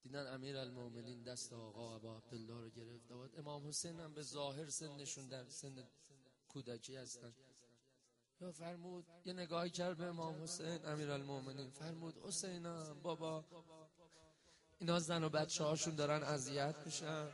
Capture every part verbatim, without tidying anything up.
دیدن امیرالمومنین دست آقا ابا عبدالله رو گرفت. امام حسین هم به ظاهر سنشون در سن کودکی هستن. یا فرمود یه نگاهی کرد به امام حسین امیرالمومنین، فرمود حسینم بابا، اینا زن و بچه هاشون دارن اذیت میشن.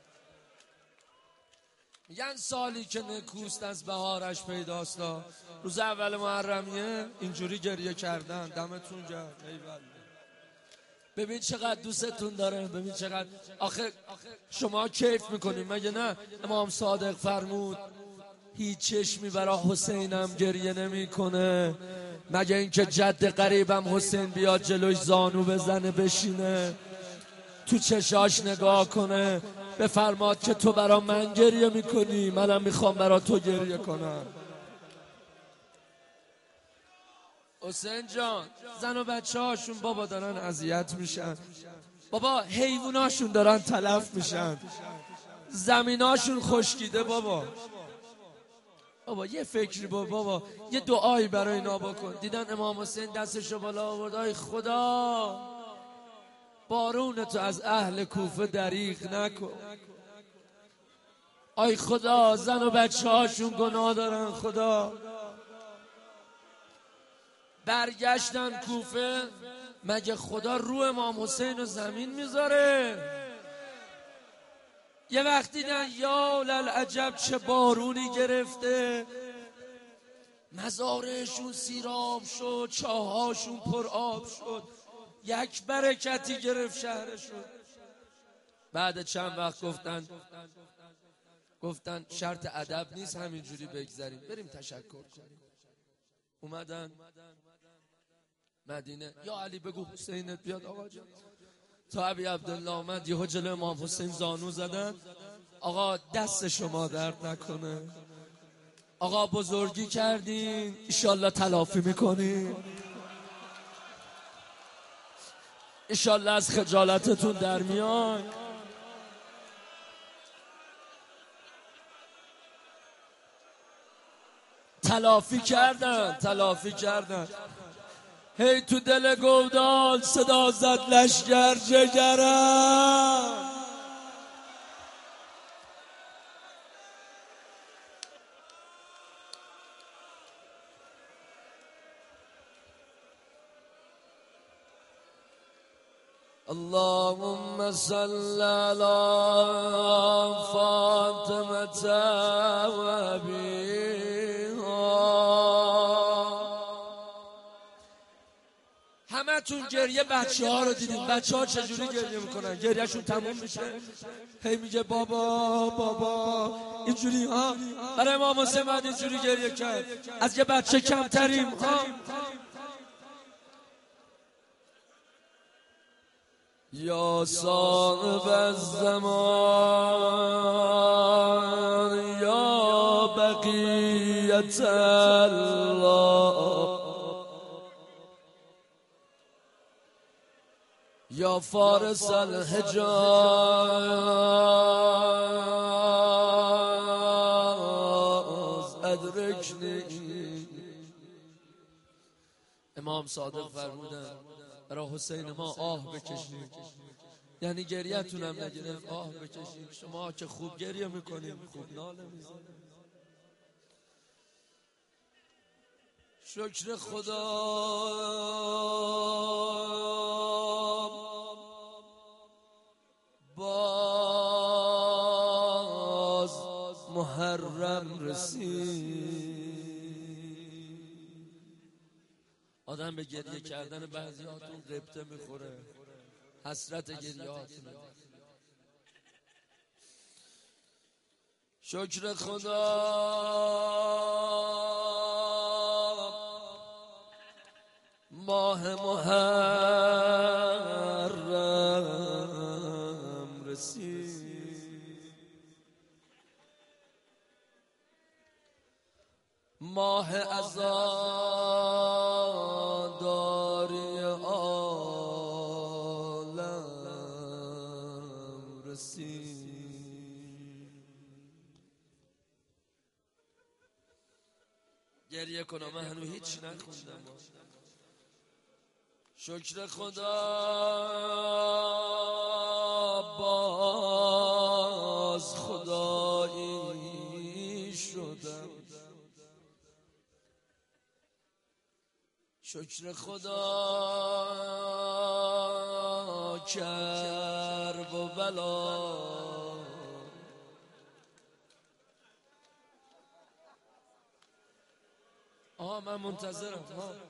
میگن سالی که نکوست از بهارش پیداست. روز اول محرمیه اینجوری گریه کردن. دمتون گرم. ببین چقدر دوستتون داره، ببین چقدر. آخه شما کیف میکنین مگه نه؟ امام صادق فرمود هیچ چشمی برای حسینم گریه نمیکنه مگه اینکه جد قریبم حسین بیاد جلوش زانو بزنه بشینه تو چشاش نگاه کنه بفرماد که تو برا من گریه میکنی، منم میخوام برا تو گریه کنم. حسین جان، زن و بچه هاشون بابا دارن اذیت میشن، بابا حیواناشون دارن تلف میشن، زمیناشون خشکیده بابا. بابا یه فکری بابا, بابا یه دعایی برای اینا بکن. دیدن امام حسین دستشو بالا آورد، ای خدا بارون تو از اهل کوفه دریغ نکن. ای خدا زن و بچه هاشون گناه دارن خدا. برگشتن کوفه، مگه خدا رو امام حسین رو زمین میذاره؟ یه وقت دیدن یا للعجب چه بارونی گرفته، مزارشون سیراب شد، چاهاشون پر آب شد، یک برکتی گرفت شهرشون. بعد چند وقت گفتن گفتن شرط ادب نیست همینجوری بگذریم، بریم تشکر کنیم. اومدن مدینه، یا علی بگو حسینت بیاد آقا جان. تا ابی عبدالله اومد، یهو جلو امام حسین زانو زدن، آقا دست شما درد نکنه، آقا بزرگی کردین ایشالله تلافی میکنین، ایشالله از خجالتتون در میان. تلافی کردن تلافی کردن هی تو دل گودال صدا زد لشگر جگرم. اللهم صل على فاطمة و همه تون گریه بچه ها رو دیدین، بچه ها چجوری گریه میکنن، گریهشون تموم میشه هی میگه بابا بابا اینجوری ها. برای امام حسین باید اینجوری گریه کرد، از یه بچه کمتریم ها. یا صاحب الزمان یا بقیت الله یا فارس الحجاز ادرکنی. امام صادق فرمودن برای حسین ما آه بکشید، یعنی گریه‌تون هم نگرفت، آه بکشید. شما که خوب گریه میکنید خوب ناله میزنید. شکر خدا باز محرم رسید. آدم به گریه کردن بعضی هاتون غبطه میخوره، حسرت گریه هاتون. شکر خدا ماه محرم رسید، ماه عزاداری عالم رسید. گریه کنم، من هنو هیچ نخوندم. شکر خدا شکر خدا کرب و بلا آها من منتظرم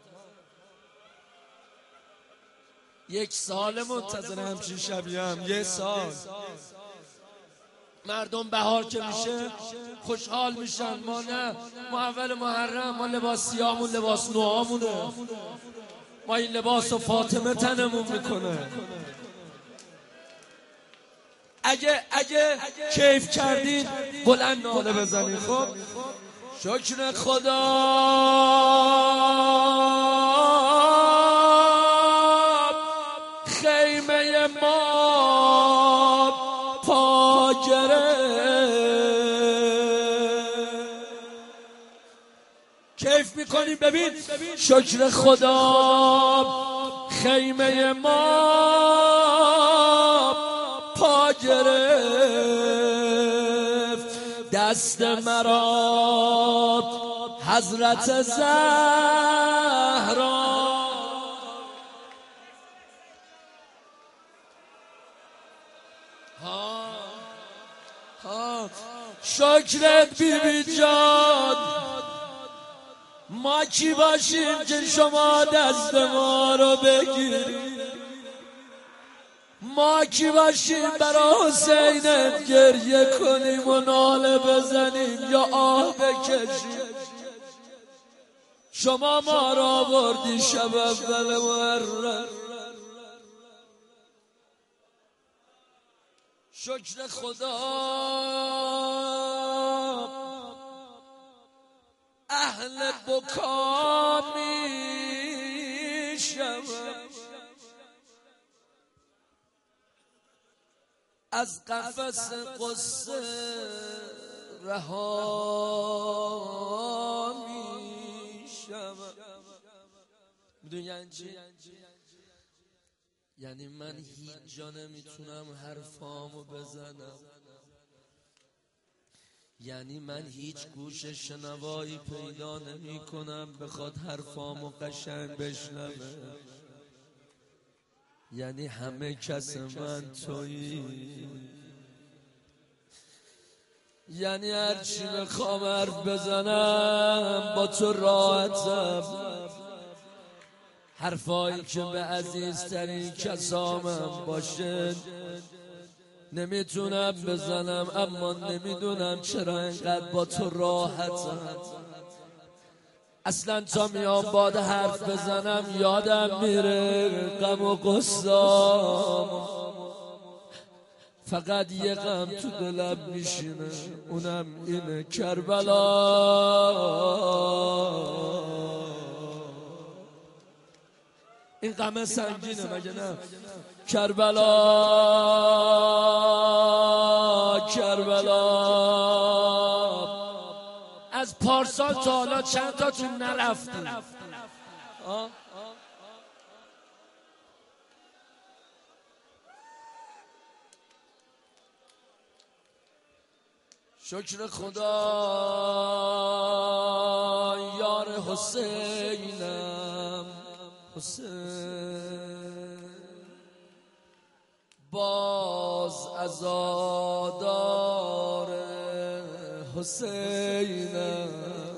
یک سال منتظر همچین شبیهم یه سال مردم بهار که میشه خوشحال میشن ما نه ما اول محرم ما لباس سیاهمون لباس نوامونه ما این لباس و فاطمه تنمون میکنه اگه اگه کیف کردید بلند ناله بزنید خب شکر خدا خیمه ما پا کیف میکنیم ببین شکر خدا خیمه ما پا گرفت دست مرا حضرت زهرا ها ها شکرت بی بی جان ما کی باشیم که شما دست ما رو بگیرید ما کی باشیم برای حسینت گریه کنیم و ناله بزنیم یا آه بکشیم شما ما را آوردی شب اول محرم شکر خدا اهل بکا میشم از قفس قصه رها میشم میدونی یعنی چی؟ یعنی من هیچ جا نمیتونم حرفامو بزنم یعنی من هیچ گوش شنوایی پیدا نمی کنم بخواد حرفامو قشنگ بشنوه یعنی همه کس من تویی یعنی هرچی بخوام حرف بزنم با تو راحتم حرفایی که به عزیزترین کسامم باشه نمیتونم بزنم اما نمیدونم چرا انقدر با تو راحتم اصلا تا میام باد حرف بزنم یادم میره غم و غصام فقط یه غم تو دلم میشینه اونم اینه کربلا این غم سنگینه مگه نه کربلا کربلا از پارسال تا حالا چند تا تو نرفتیم شکر خدا یار حسینم حسین باز عزادار حسینم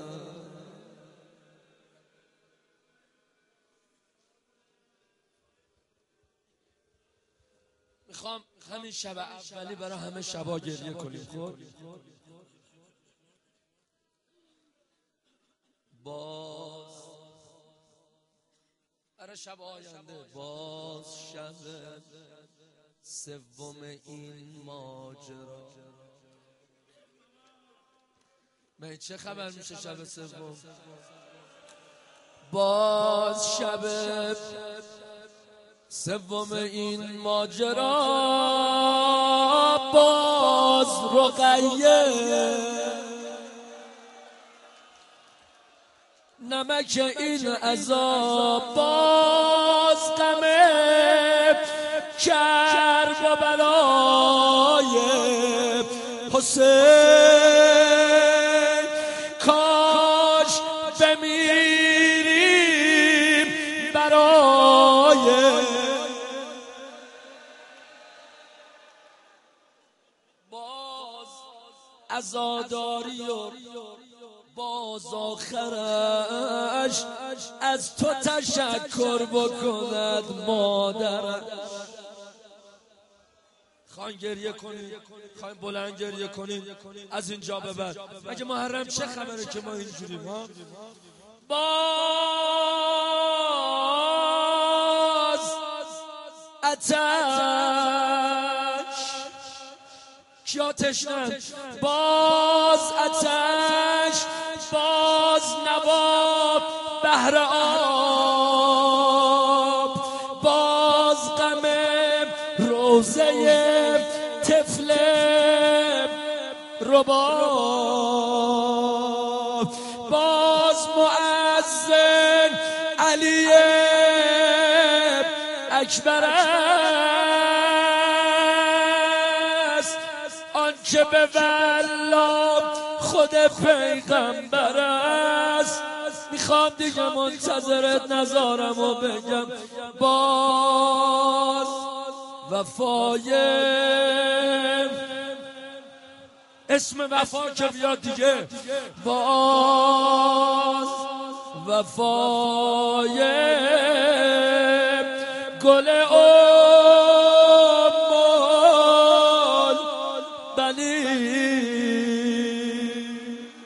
میخوام همین شب اولی برای همه شبا گریه کنیم خب باز برای شب آینده باز شب سوم این ماجرا من چه خبر میشه شب سوم باز شب سوم این ماجرا باز رقیه نمک این عذاب باز غمه کرب و بلای حسین کاش بمیریم عزاداری و باز آخرش از تو تشکر بکند مادرش. خواهیم گریه کنیم، خواهیم بلند گریه کنیم از اینجا به بعد. مگه محرم چه خبره که ما اینجوریم ها؟ باز آتش کیا تشنن، باز آتش، باز نواب بهر آب، باز غم روزه طفل رباب، باز مؤذن علی اکبر است، آن که به والله خود پیغمبر است. میخوام دیگه منتظرت نذارم و بگم باز وفای اسم وفا که بیاد دیگه، باز وفای گل ام البنین.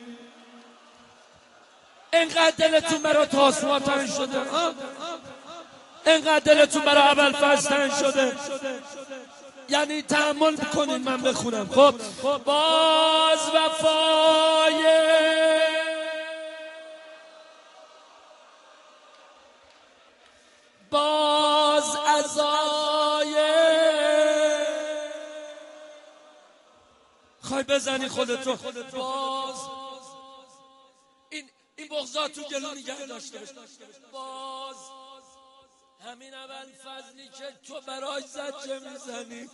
اینقدر دلتون برای تاسوعا تنگ شده، اینقدر دلتون برای ابوالفضل تنگ شده، یعنی تحمل بکنین من بخونم. خب باز وفای باز عزای خواهی بزنی خودتو، باز این این بغضات تو گلو نگه داشته باش. باز همین ابوالفضلی که تو برای زجه میزنی،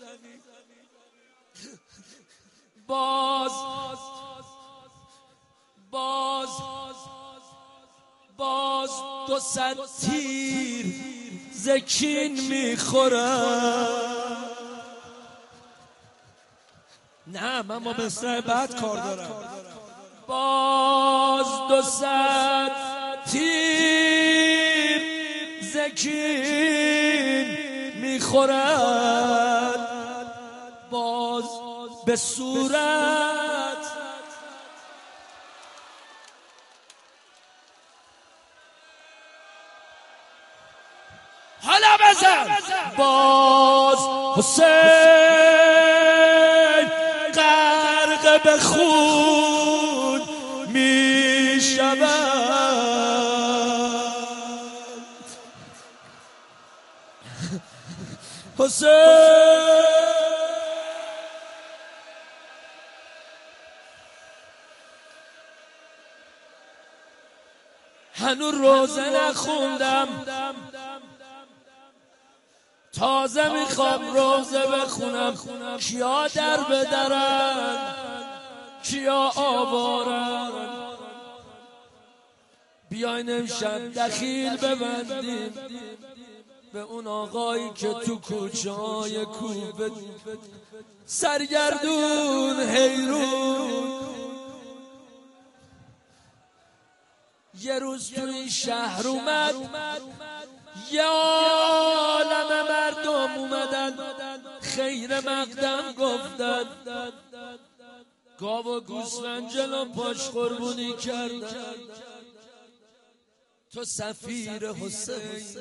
باز باز باز دو صد تیر زکین میخورم. نه من با مصرع بعد کار دارم. باز دو صد تیر زکین میخورد، باز به صورت حالا بزن. باز حسین غرق به خون می شود، حسین هنوز روزه نخوندم، تازه میخوام روزه بخونم. کیا در بدرن، کیا آوارن، بیاین امشب دخیل ببندیم به اون آقایی که تو کوچه های کوفه سرگردون حیرون یه روز تو این شهر اومد، یه عالم مردم اومدن خیر مقدم گفتن، گاو و گوسفند جلو پاش قربونی کردن. تو سفیر حسین،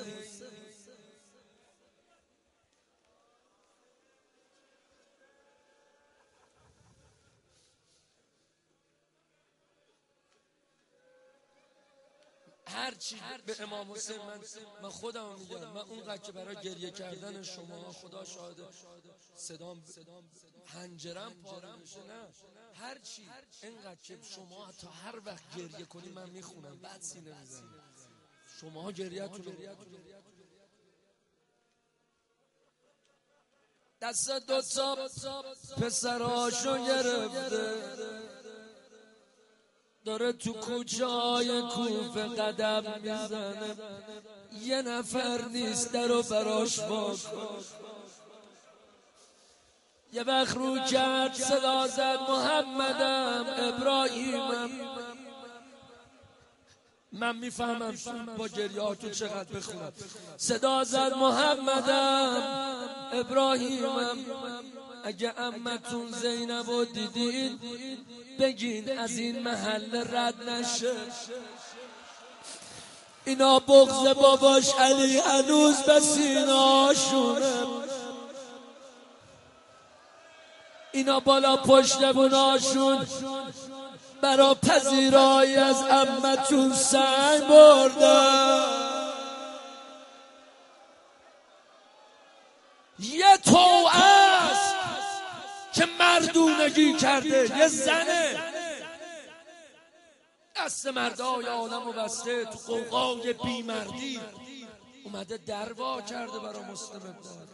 هر چی به امام حسین من من خودم میگم، من اونقدر که برای گریه کردن شما خدا شاهده صدام پنجرم پاره میشه، نه هر چی اینقدر که شما تا هر وقت گریه کنی من میخونم، بعد سینه میزنم شما گریه‌تون رو. دست دو تا پسراشو گرفته داره تو کوچه های کوفه قدم میزنه، یه نفر نیست درو براش وا کن، یه وقت رو کرد صدا زد محمدم ابراهیمم. من میفهمم با گریهاتون چقدر بخونم. صدا زد محمدم ابراهیمم، اگه عمتون زینب رو دیدین بگین از این محل رد نشه. اینا بغض باباش علی هنوز به سیناشونه، اینا بالا پشت بوناشون برا پذیرایی از عمتون سنگ بردن. یه تو است که مردونگی کرده، یه زنه دست مردای عالمو بسته تو قوقای بیمردی اومده دروا کرده برا مسلم ابن.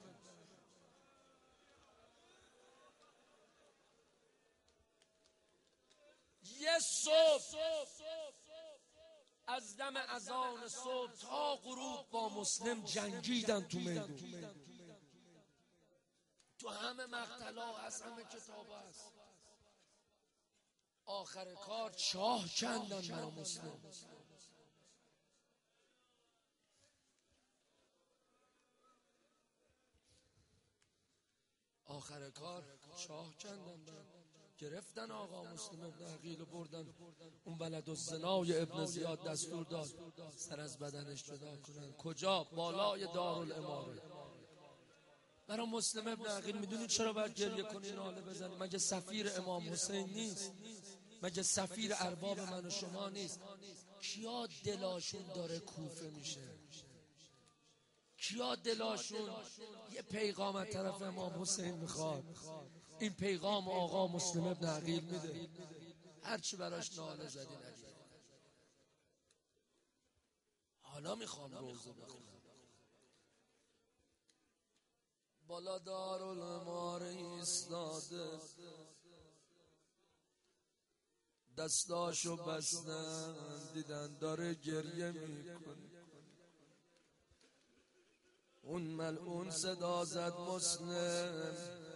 یه صبح از دم اذان صبح تا غروب با مسلم جنگیدن تو میدون، تو همه مقتلا هست، همه کتاب هست. آخر کار چاه کندن برا مسلم. آخر کار چاه کندن برا گرفتن آقا مسلم ابن عقیل و بردن اون ولد الزنای ابن زیاد دستور داد سر از بدنش جدا کنن. کجا؟ بالای دارالاماره. برای مسلم ابن عقیل میدونی چرا باید گریه کنی ناله بزنی؟ مگه سفیر امام حسین نیست؟ مگه سفیر ارباب من و شما نیست؟ کیا دلاشون داره کوفه میشه؟ کیا دلاشون یه پیغام از طرف امام حسین میخواد؟ این پیغام آقا مسلم ابن عقیل میده. هرچی براش ناله زدی نگید. حالا میخوام روزه بخونم. بالا دارالاماره ایستاده، دستاشو بستن، دیدن داره گریه میکنه. اون ملعون صدا زد مسلم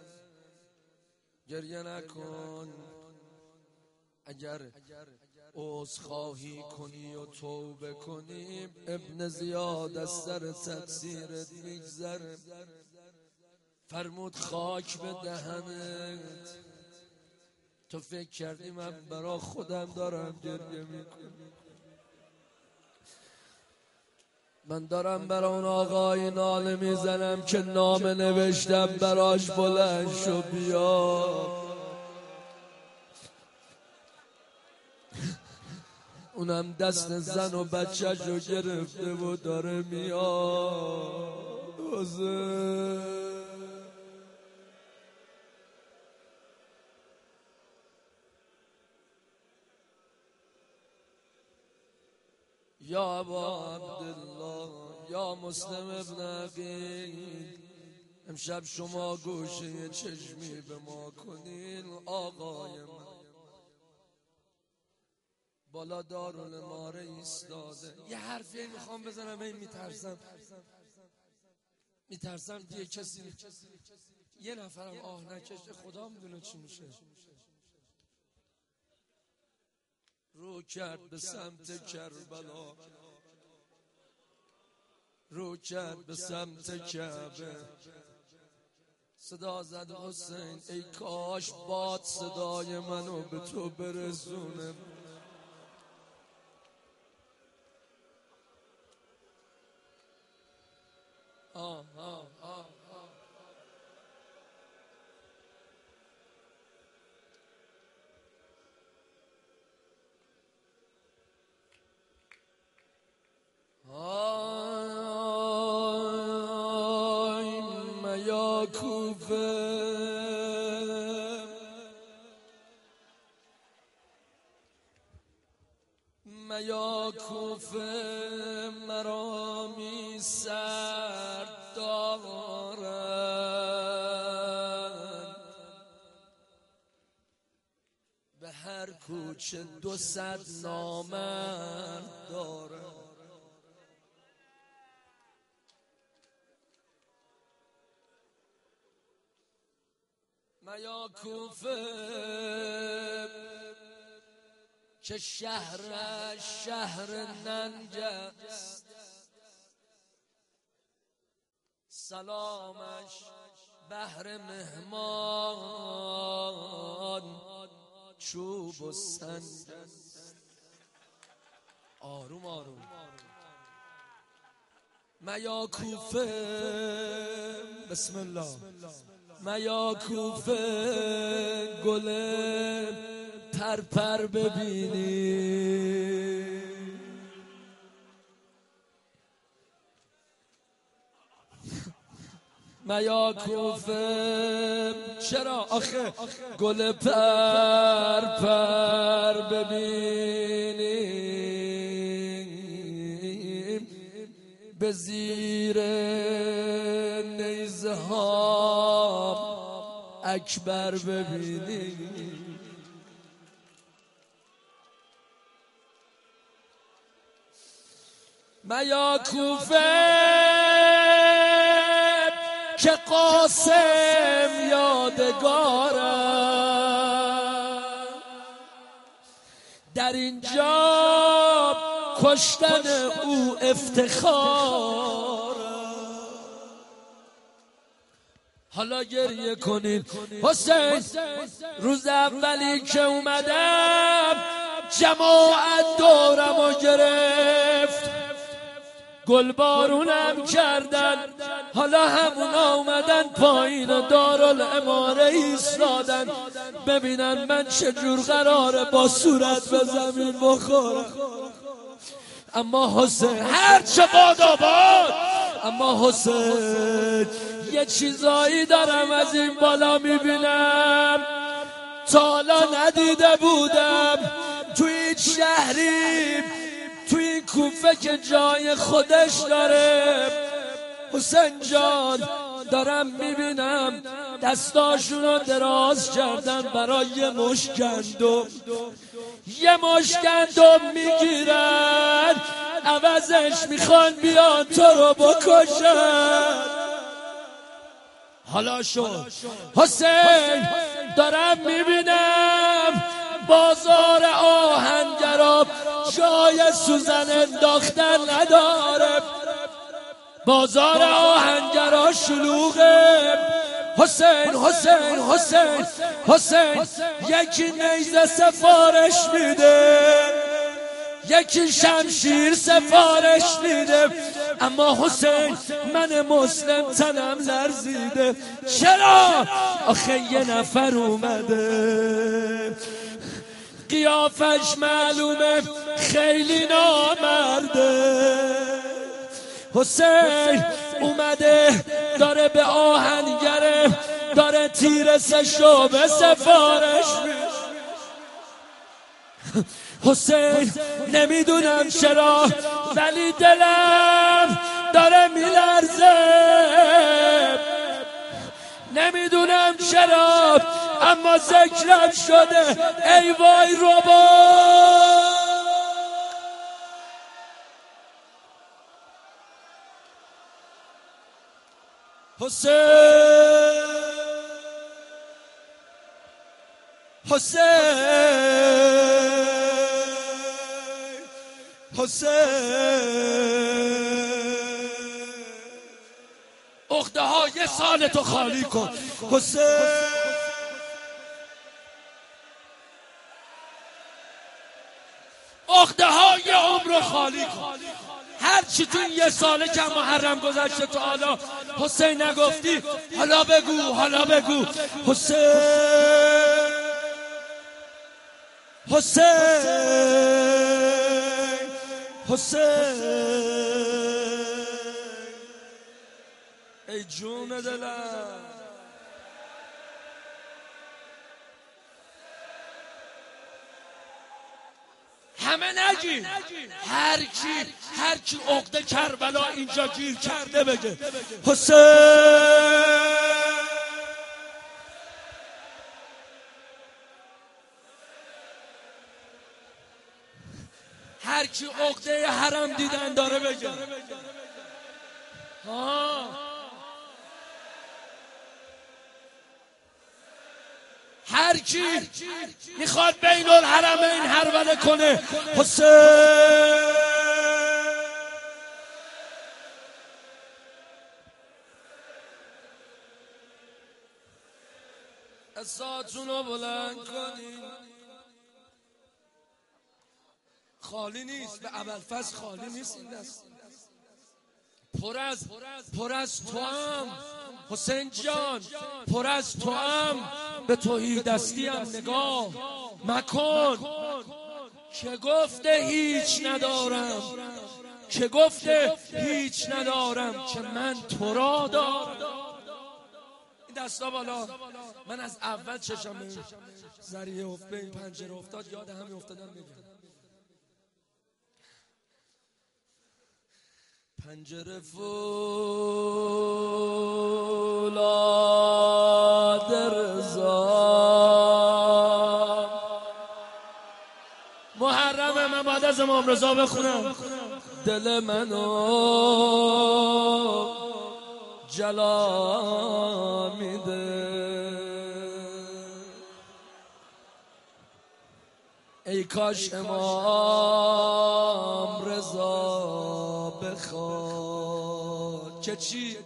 گریه نکن، اگر عذرخواهی کنی و توبه کنی ابن زیاد از سر تقصیرت میگذره. فرمود خاک به دهنت، تو فکر کردی من برا خودم دارم گریه میکنم؟ من دارم برا اون آقای ناله میزنم که نام نوشتم براش بلند شو بیا. اونم دست زن و بچه رو گرفته و داره میاد. یا ابا عبدالله، یا مسلم ابن عقیل، امشب شما گوشه چشمی به ما کنین. آقای من بالا دارالاماره ایستاده. یه حرفی میخوام بزنم، این میترسم میترسم دیگه کسی یه نفرم آه نکشه، خدا میدونه چی میشه. رو کرد به سمت کربلا، رو کرد به سمت کعبه، صدا زد حسین ای کاش باد صدای منو به تو برسونه. آه آه آه آی میا کوفه، میا کوفه مرا می سرد دارد، به هر کوچه دو صد نامرد دارد. میا کوفه که شهر شهر ننگ است، سلامش بهر مهمان چوب و سنگ است. آروم آروم. میا کوفه، بسم الله، میا کوفه گل پرپر ببینی، میا کوفه چرا آخه گل پرپر ببینی، به زیر نیزه ها اکبر ببینی. میا کوفه که قاسم یادگارم، در اینجا کشتن او افتخار. حالا گریه کنید حسین، روز اولی که اومدم جماعت دورمو گرفت، گلبارونم کردن، حالا همونا اومدن پایین و دارالعماره ایستادن ببینن من چجور قراره با صورت به زمین بخورم. اما حسین هر چه باد آباد، اما حسین یه چیزایی دارم از این بالا میبینم تا حالا ندیده بودم توی این شهری، توی این کوفه که جای خودش داره. حسین جان دارم میبینم دستاشونو دراز کردن برای یه مش گندم، یه مش گندم میگیرن عوضش میخوان بیان تو رو بکشن. حالا شد حسین دارم میبینم بازار آهنگرا جای سوزن انداختن نداره، بازار آهنگرا شلوغه. حسین حسین حسین حسین یکی نیزه سفارش میده، یکی شمشیر سفارش میده، اما حسین من مسلم تنم لرزیده. چرا؟ آخه یه نفر اومده قیافش معلومه خیلی نامرده. حسین اومده داره به آهنگره داره تیر سه شعبه سفارش میده. حسین نمیدونم چرا ولی دلم داره میلرزه، نمیدونم چرا اما ذکرم شده ای وای ربا. حسین حسین حسین عقده ها یه سال تو خالی کن حسین. عقده ها یه عمر خالی کن، هرچی تو این یه ساله که محرم گذشته تو حالا حسین نگفتی حالا بگو، حالا بگو. حسین حسین حسین ای جون دلم. همه نگی، هر کی هر کی عقده کربلا اینجا گیر کرده بگه حسین. هر کی عقده حرم دیدن داره بگه ها. هر کی میخواد بین الحرمین هروله کنه حسین اساتون رو بلند کنین. خالی نیست، به ابوالفضل خالی نیست این دست، پر از پر از تو هم حسین جان، پر از تو هم به توحید دستی هم نگاه مکن. که گفته هیچ ندارم، که گفته هیچ ندارم که من تو را دارم. این دستا بالا. من از اول چشم به ذریعه افت به این پنجره افتاد، یاد همین افتادم بگم. پنجره فولاد رضا محرمه. من بعد از امام رضا بخونم. دل منو جلا میده ای کاش امام رضا بخواد که چی؟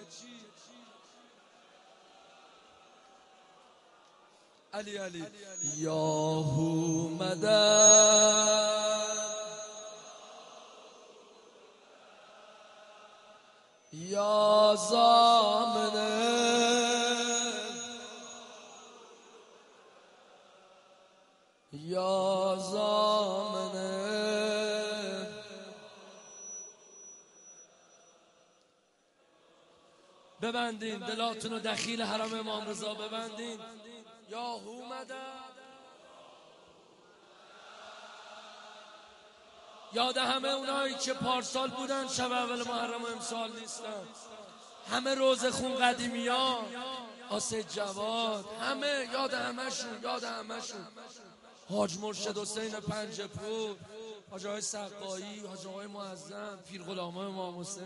علی علی یاهو مدد یا زامنه یا زامنه ببندین دلاتونو دخیل حرم امام رضا ببندین. یا مدد. یاد همه اونایی که پارسال بودن شب اول محرم و امسال نیستن، همه روز خون قدیمی ها، آسه جواد، همه یاد همشون، یاد همشون. حاج مرشد حسین پنجپور، حاج آقای سقایی، حاج آقای معظم، پیر غلامای امام حسین،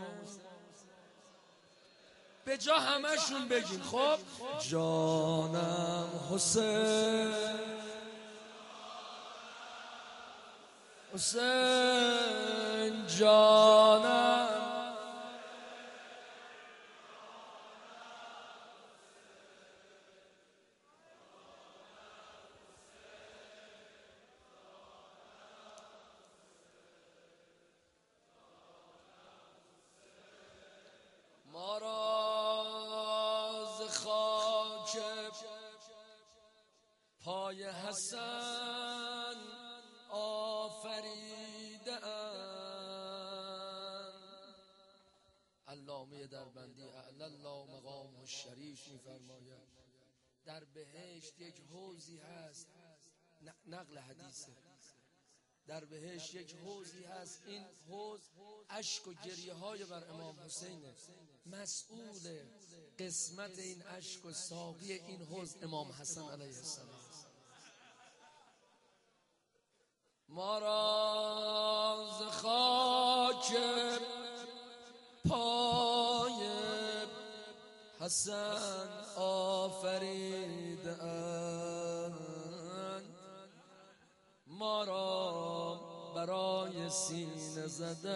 به جا همشون بگیم. خب جانم حسین، حسین جانم، ما را ز خاک پای حسن آفریده اند. علامه دربندی اعلی الله مقامه الشریف می‌فرماید در بهشت یک حوضی هست، نقل حدیثه، در بهشت یک حوضی هست، این حوض اشک و گریه های بر امام حسینه، مسئول قسمت این اشک و ساقی این حوض امام حسن علیه السلام. ما را ز خاک پای حسن آفریده اند، ما را برای سینه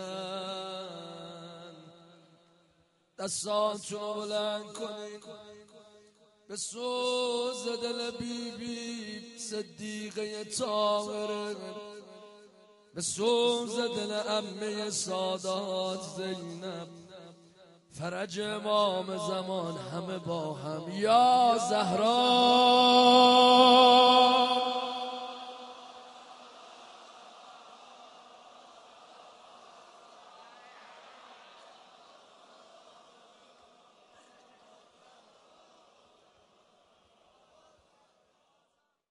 زدن. دستاتون رو بلند کنید به سوز دل بی بی صدیقه طاهره، به سوز دل عمه سادات زینب، فرج امام زمان، همه با هم یا زهرا.